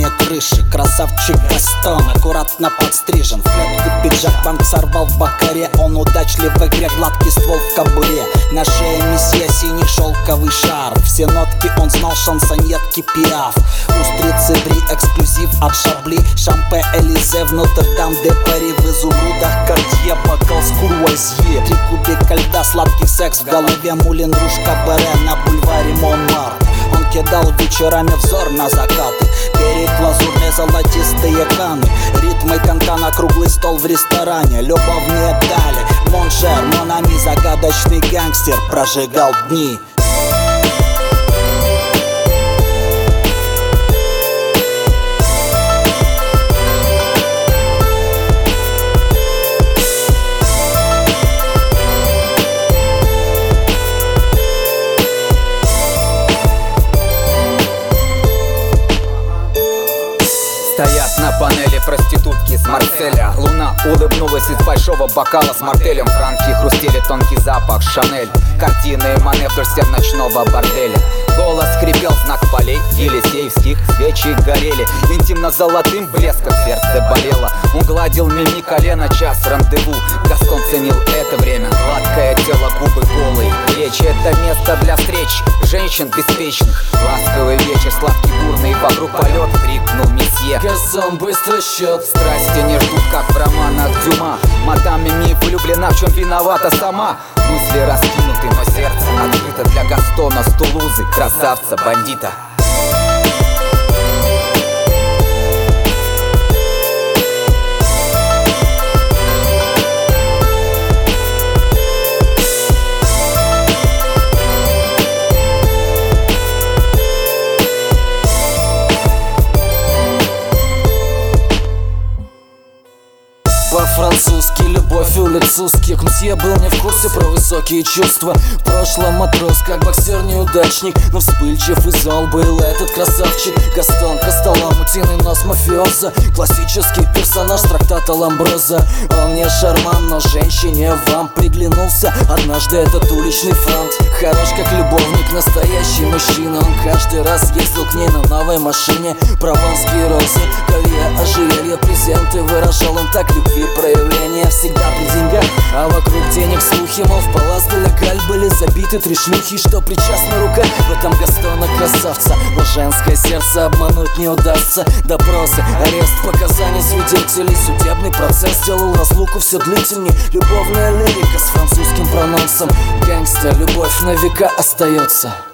на крыше. Красавчик Гастон, аккуратно подстрижен. В клетку пиджак банк сорвал в Бакаре. Он удачлив в игре, гладкий ствол в кобуре. На шее месье синий шелковый шарф. Все нотки он знал, шансонетки Пиаф. Устрицы бри, эксклюзив от Шабли. Шампе Элизе в Нотр-Дам-де-Пари. В изумрудах Картье, бокал с курвазье. 3 кубика льда, сладкий секс в голове. Мулин Руж Кабаре на бульваре Монмарт. Он кидал вечерами взор на закаты. Берег лазурные золотистые каны. Ритмы канкана, круглый стол в ресторане. Любовные дали, Моншер, Монами. Загадочный гангстер прожигал дни. Стоят на панели проститутки с Марселя. Луна улыбнулась из большого бокала с мартелем. Франки хрустели, тонкий запах Шанель. Картины Мане вдоль стен ночного борделя. Голос хрипел, знак полей елисеевских. Свечи горели, интимно-золотым блеском сердце болело. Он гладил мими колено, час рандеву. Гастон ценил это время. Гладкое тело, губы голые. Речь — это место для встреч женщин беспечных. Ласковый вечер, сладкий бурный, вокруг полет, крикнул месье. Газон, быстро счет. Страсти не ждут, как в романах Дюма. Мадам Мими влюблена, в чем виновата сама. Мысли раскинуты, но сердце открыто для Гастона с Тулузы, красавца, бандита. По-французски любовь улиц узких. Мсье был не в курсе про высокие чувства. В прошлом матрос, как боксер-неудачник, но вспыльчив и зол был этот красавчик. Гастон, Костолом, утиный нос мафиоза. Классический персонаж трактата Ламброза. Он не шарман, но женщине вам приглянулся однажды этот уличный франт. Хорош как любовник, настоящий мужчина. Он каждый раз ездил к ней на новой машине. Прованские розы, колье, ожерелье, презенты. Выражал он так любви проявления всегда при деньгах, а вокруг денег слухи, мол, в Палас де ла Галь были забиты 3 шлюхи, что причастна рука в этом Гастона красавца. Но женское сердце обмануть не удастся. Допросы, арест, показания свидетелей. Судебный процесс делал разлуку все длительней. Любовная лирика с французским прононсом. Гангста, любовь на века остается.